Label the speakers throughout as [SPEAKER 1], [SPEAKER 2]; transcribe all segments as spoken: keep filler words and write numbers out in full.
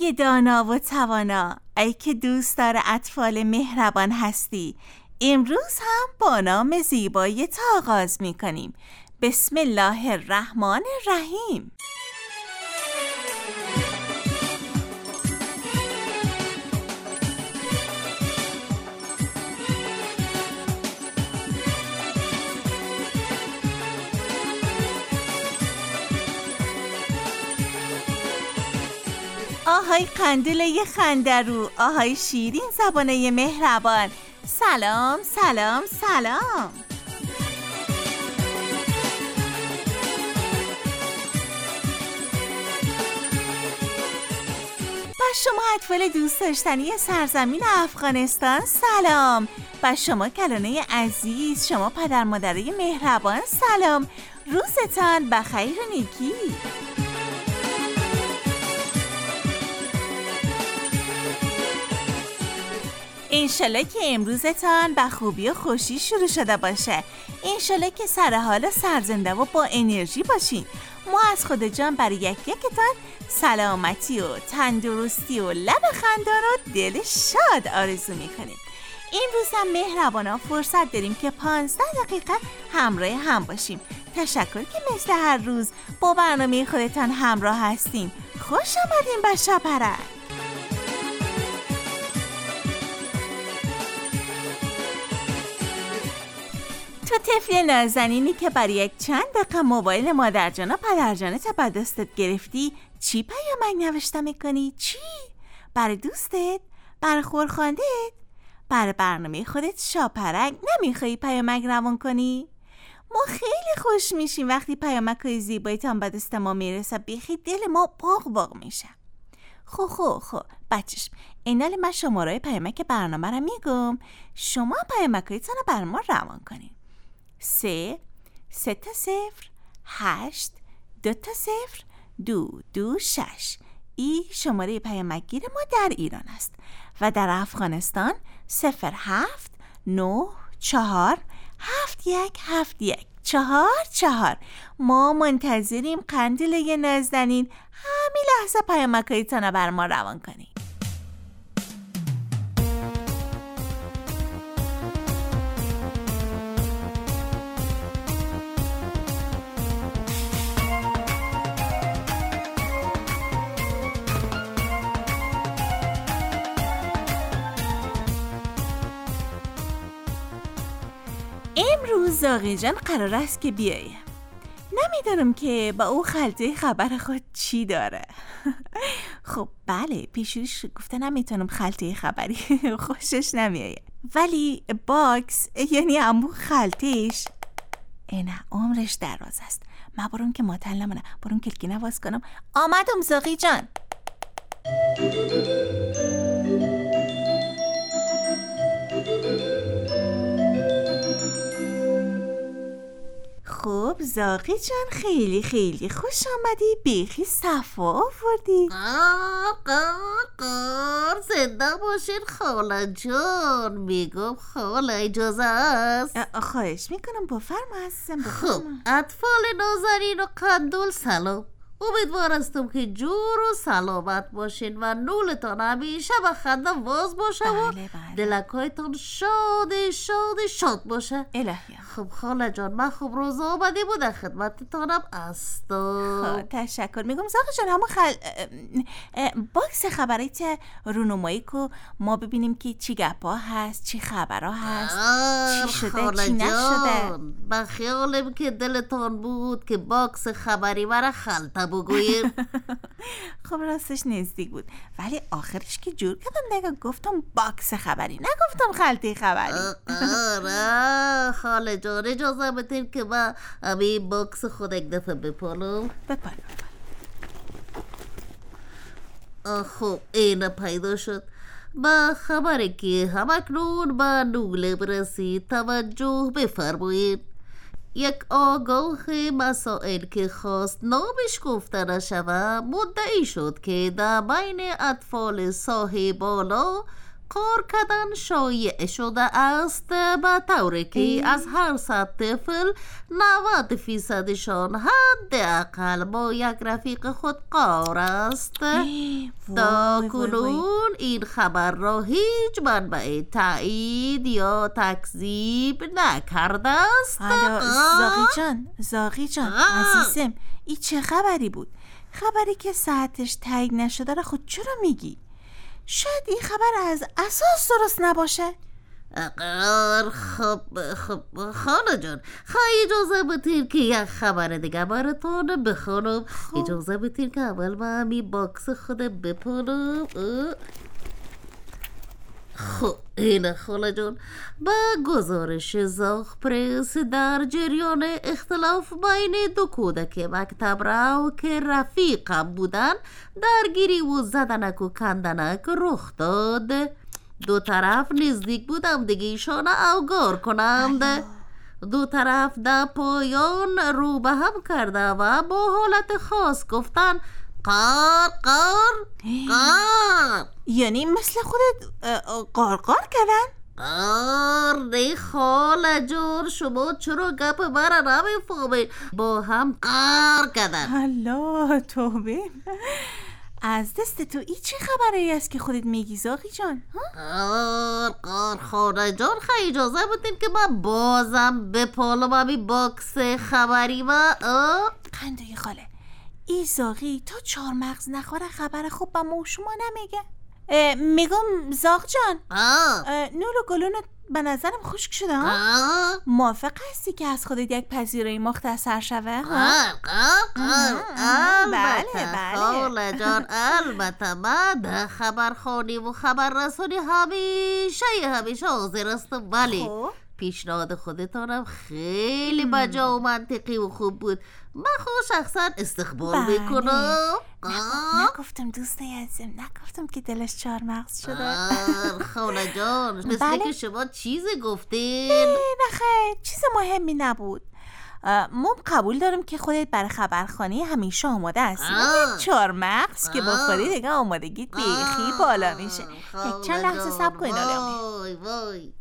[SPEAKER 1] ای دانا و توانا، ای که دوست داره اطفال مهربان هستی، امروز هم با نام زیبای تا آغاز می کنیم. بسم الله الرحمن الرحیم. آهای قندیله خندرو، آهای شیرین زبانه مهربان، سلام سلام سلام. با شما اطفال دوست داشتنی سرزمین افغانستان سلام. با شما کلانه عزیز، شما پدر مادرای مهربان سلام. روزتان بخیر و نیکی. انشالله که امروزتان به خوبی و خوشی شروع شده باشه. انشالله که سر حال سرزنده و با انرژی باشین. ما از خود جان برای یک یکتان سلامتی و تندرستی و لب خندان و دل شاد آرزو میکنیم. امروز هم مهربانا فرصت داریم که پانزده دقیقه همراه هم باشیم. تشکر که مثل هر روز با برنامه خودتان همراه هستین. خوش آمدین به شاپرک. تو طفل نازنینی که برای یک چند دقیقه موبایل مادرجان و پدرجانت به دستت گرفتی، چی پیامک نوشته میکنی؟ چی؟ برای دوستت؟ برای خورخاندت؟ برای برنامه خودت شاپرک نمیخوایی پیامک روان کنی؟ ما خیلی خوش میشیم وقتی پیامک‌های زیبایتان به دست ما میرسه. بیخی دل ما باغ باغ میشه. خو خو خو بچش، اینال من شماره پیامک برنامه رو میگم، شما پیامک‌هایتان رو بر ما روان کنین. سه سه تا صفر هشت دو تا صفر دو دو شش. ای شماره پیامکگیر ما در ایران است و در افغانستان صفر هفت نه چهار هفت یک هفت یک چهار چهار. ما منتظریم قندیله نازنین همین لحظه پیامک‌هایتان رو بر ما روان کنید. امروز زاغی جان قرار است که بیایه. نمیدونم که با او خلطه خبر خود چی داره. خب بله، پیشوریش گفته نمیتونم خلطه خبری خوشش نمیایه، ولی باکس یعنی امو خلطهش اینه عمرش دراز است. من برون که ماتل نمونه، برون کلکی نواز کنم. آمدم زاغی جان. خب زاغی جان خیلی خیلی خوش آمدی. بیخی صفا آوردی.
[SPEAKER 2] قار قار قار زنده باشین خاله جان. میگم خاله اجازه است؟
[SPEAKER 1] خواهش میکنم بفرما عزیزم بفرما.
[SPEAKER 2] خب اطفال نازنین و قندول سلام. امیدوار هستم که جور و سلامت باشین و نولتان همیشه و خنده واز باشه و
[SPEAKER 1] بله بله.
[SPEAKER 2] دلکایتان شاد شاد شاد باشه.
[SPEAKER 1] الهی.
[SPEAKER 2] خب خاله جان من خوب روز آمده بوده خدمتتانم هستم.
[SPEAKER 1] خب تشکر میگم زاغی جان. همون خل باکس خبریت رونمایی که ما ببینیم که چی گپا هست، چی خبرها هست، چی شده چی نشده.
[SPEAKER 2] من خیالم که دلتان بود که باکس خبری مرا خلطه بگوییم.
[SPEAKER 1] خب راستش نزدیک بود، ولی آخرش که جور کردم دیگه گفتم باکس خبری، نگفتم خلطه خبری.
[SPEAKER 2] آره خاله جان اجازه بدین که من همین باکس خود یک دفعه بپالم.
[SPEAKER 1] بپال بپال.
[SPEAKER 2] خب این پیدا شد. با خبری که همکنون به نوله برسید توجه بفرمایید. یک آگاه مسائل که خواست نامش گفته نشود مدعی شد که در بین اطفال ساحه بالا کار کردن شایع شده است به طوری که از هر صد طفل نود فیصدشان حداقل با یک رفیق خود قار است. تا کنون این خبر را هیچ منبع تایید یا تکذیب نکرده است.
[SPEAKER 1] حالا زاغی جان زاغی جان عزیزم، این چه خبری بود؟ خبری که ساعتش تایید نشده را خود چرا میگی؟ شاید این خبر از اساس درست نباشه.
[SPEAKER 2] اگر خب خب خانه جان، خواهی اجازه بتین که یک خبر دیگه براتون بخونم. اجازه بتین که اول من همین باکس خود بپنم. خب این خانه جان، با گزارش زاغ پرس در جریان اختلاف بین دو کودک مکتب رو که رفیقم بودن درگیری و زدنک و کندنک رخ داد. دو طرف نزدیک بودم دیگه ایشان اوگار کنند. دو طرف در پایان رو به هم کرده و با حالت خاص گفتن قار قار قار.
[SPEAKER 1] یعنی مثل خودت قار قار کردن؟
[SPEAKER 2] قار نه خاله جان، شما چرا گپ مرا نمیفهمید؟ با هم قار کردن.
[SPEAKER 1] الله توبه، از دست تو ای چه خبری است که خودت میگی زاغی جان؟
[SPEAKER 2] قار قار خانه جان، خیلی اجازه بدین که من بازم بپالم همین باکس خبری و
[SPEAKER 1] خندوی خاله، ای زاغی تا چهار مغز نخوره خبر خوب به ما شما نمیگه. میگم زاغ جان، نور و گلونت به نظرم خشک شده ها؟ موافق هستی که از خودت یک پذیرایی مختصر شوه؟
[SPEAKER 2] البته خاله جان، البته من در خبرخوانی و خبررسانی همیشه همیشه حاضر هستم، ولی پیشنهاد خودتانم خیلی بجا و منطقی و خوب بود. من خود شخصا استقبال میکنم.
[SPEAKER 1] نگفتم دوسته عزیزم، نگفتم که دلش چهار مغز شده.
[SPEAKER 2] خاله جان مثل که شما چیزی گفتین.
[SPEAKER 1] نه خیر، چیز مهمی نبود. ما قبول دارم که خودت برای خبرخوانی همیشه آماده هستی. چهار مغز که بخوری دیگه آمادگیت بیخی بالا میشه. یک چند لحظه صبر کنید.
[SPEAKER 2] وای وای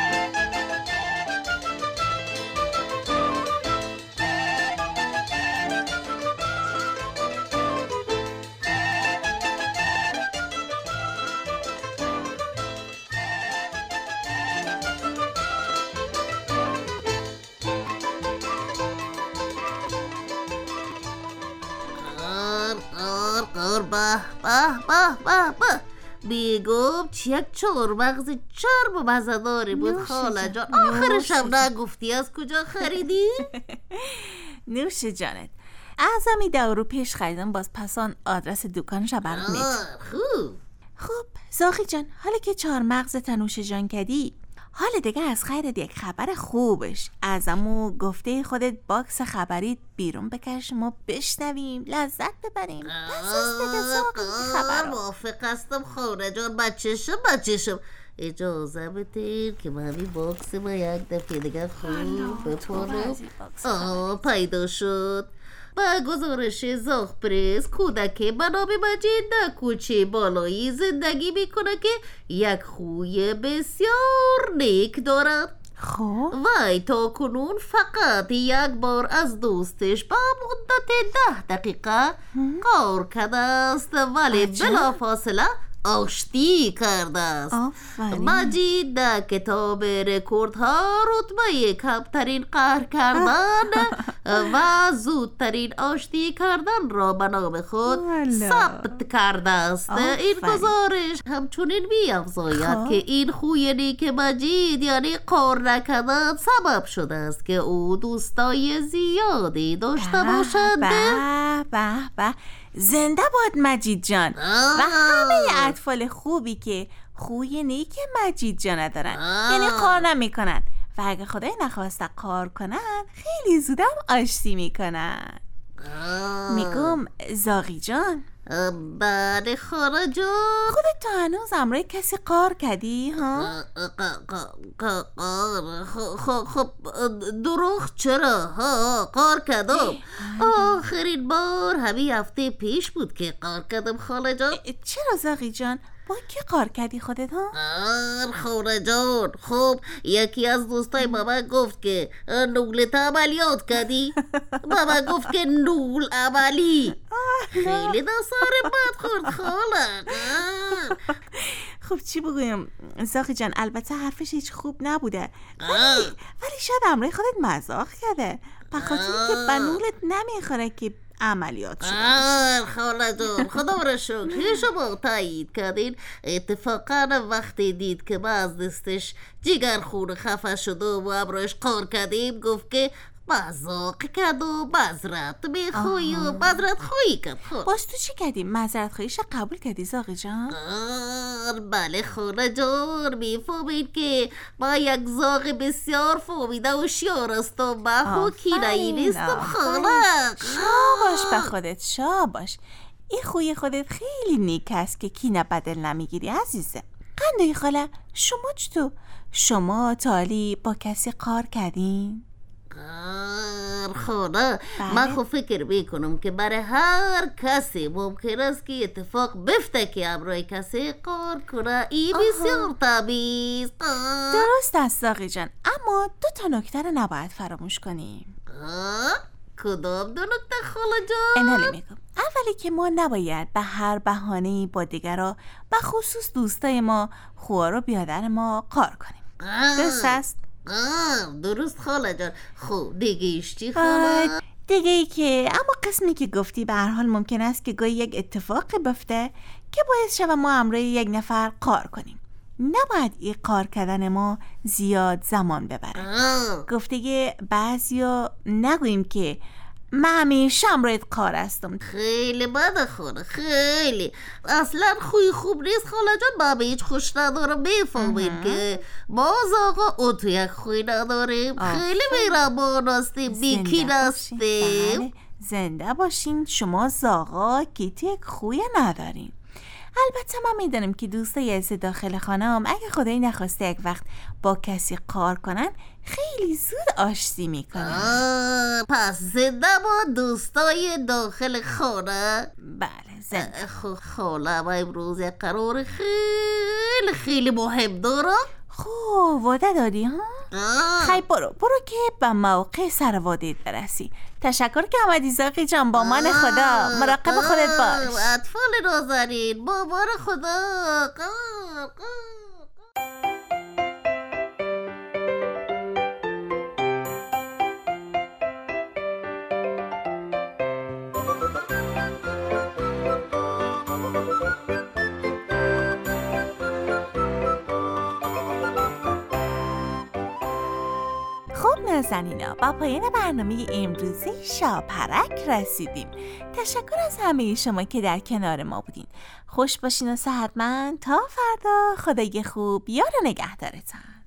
[SPEAKER 2] به به به به به بیگم یک چهار مغز چرب و مزه‌داری بود خاله جان. آخرش هم نگفتی از کجا خریدی؟
[SPEAKER 1] نوش جانت، از همین دورو پیش خریدم، باز پسان آدرس دکانش برات میدم.
[SPEAKER 2] خوب
[SPEAKER 1] خب زاغی جان، حالا که چهار مغزت نوش جان کردی، حالا دیگه از خیرت یک خبر خوبش از امو گفته خودت باکس خبری بیرون بکش، ما بشنویم لذت ببریم. پس از دیگه زاغی خبر
[SPEAKER 2] موافق هستم خانه جان. بچه‌شم بچه‌شم اجازه بدین که من این باکس با یک دفعه دیگه خوب بپرم. آه پیدا شد. با گزارش زاغ پرس، کودک به نام مجید در کوچه بالایی زندگی میکنه که یک خوی بسیار نیک دارد.
[SPEAKER 1] خب
[SPEAKER 2] وی تا کنون فقط یک بار از دوستش با مدت ده دقیقه کار کرده است، ولی بلا فاصله آشتی کرده است. مجید در کتاب رکوردها رتبه کمترین قهر کردن و زودترین آشتی کردن را به نام خود ثبت کرده است. این گزارش همچنین می‌افزاید که این خوی نیک مجید یعنی قهر نکردن سبب شده است که او دوستای زیادی داشته باشد.
[SPEAKER 1] به به به، زنده باد مجید جان و همه اطفال خوبی که خوی نیک مجید جان دارن، یعنی قهر نمی کنن و اگه خدای نخواسته قهر کنن خیلی زودم آشتی میکنن. میگم زاغی جان،
[SPEAKER 2] بله خاله جان،
[SPEAKER 1] خودت تا هنوز امروی کسی قهر کردی ها؟
[SPEAKER 2] قهر خب دروغ چرا ها؟ قهر کردم. آخرین بار همین هفته پیش بود که قهر کردم خاله جان.
[SPEAKER 1] چرا زاغی جان؟ با کی قار کردی خودت ها؟
[SPEAKER 2] آر خوره جان، خب یکی از دوستای با من گفت که نولت عملیات کردی. با من گفت که نول عملی. خیلی دستار بد خورد خاله.
[SPEAKER 1] خب چی بگویم زاغی جان، البته حرفش هیچ خوب نبوده، ولی, ولی شاید امروی خودت مزاق کرده بخاطر که بنولت نمیخوره که عملیات شده.
[SPEAKER 2] آه خاله جان، خدا را شکر شما تایید کردین. اتفاقا وقتی دید که من از دستش جگر خون خفه شده و امروش قار کردیم گفت که مزاق کرد و مذرت میخوایی و مذرت خویی کرد. خود
[SPEAKER 1] باز تو چی کردی؟ مذرت خوییش قبول کردی زاغی جان؟
[SPEAKER 2] آه بله خاله جان، میفهمید که ما یک زاغ بسیار فهمیده و شیار است و من خوکی نیستم خاله.
[SPEAKER 1] شاباش به خودت، شاباش. این خوی خودت خیلی نیک است که کینه بدل نمیگیری عزیزه. قندوی خاله، شما چطور؟ شما تالی با کسی قار کردین؟
[SPEAKER 2] خدا من خب فکر میکنم که برای هر کسی ممکن است که اتفاق بفته که امروی کسی قار کنه. این بسیار طبیعی است.
[SPEAKER 1] درست است زاغی جان، اما دو تا نکته رو نباید فراموش کنیم.
[SPEAKER 2] کدام دو نکته خاله جان؟
[SPEAKER 1] اینالی میگم. اولی که ما نباید به هر بهانه‌ای با دیگرها به خصوص دوستای ما خواه رو بیادر ما قار کنیم. درست است؟
[SPEAKER 2] آه درست خاله جان. خب دیگه ایش چی خاله؟
[SPEAKER 1] دیگه ای که اما قسمی که گفتی به هر حال ممکن است که گاهی یک اتفاقی بفته که باعث شود ما امروی یک نفر قار کنیم. نباید این قار کردن ما زیاد زمان ببره. گفته که بعضیا نگوییم که من همیشه امرویت قار هستم.
[SPEAKER 2] خیلی بده خاله، خیلی اصلا خوی خوب نیست خاله جان. با به هیچ خوش ندارم. میفهمید که باز آقا او تو یک خوی نداریم. خیلی میرمان هستیم، بیکین هستیم.
[SPEAKER 1] بله زنده باشین شما زاغا که تو یک خوی نداریم. البته من میدونم که دوستای از داخل خانم اگه خدایی نخواسته یک وقت با کسی قار کنن خیلی زود آشتی میکنن.
[SPEAKER 2] پس زنده با دوستای داخل خانه.
[SPEAKER 1] بله زنده.
[SPEAKER 2] خاله ما امروز یک قرار خیلی خیلی مهم دارم.
[SPEAKER 1] خب وعده دادی ها؟ خیلی برو برو که به موقع سر وعده برسی. تشکر که آمدی زاغی جان. با من خدا مراقب خودت باش.
[SPEAKER 2] اطفال نازنین با من خدا. قار قار.
[SPEAKER 1] نازنینا با پایان برنامه امروزی شاپرک رسیدیم. تشکر از همه شما که در کنار ما بودین. خوش باشین و صحتمند تا فردا. خدای خوب یار و نگهدارتان.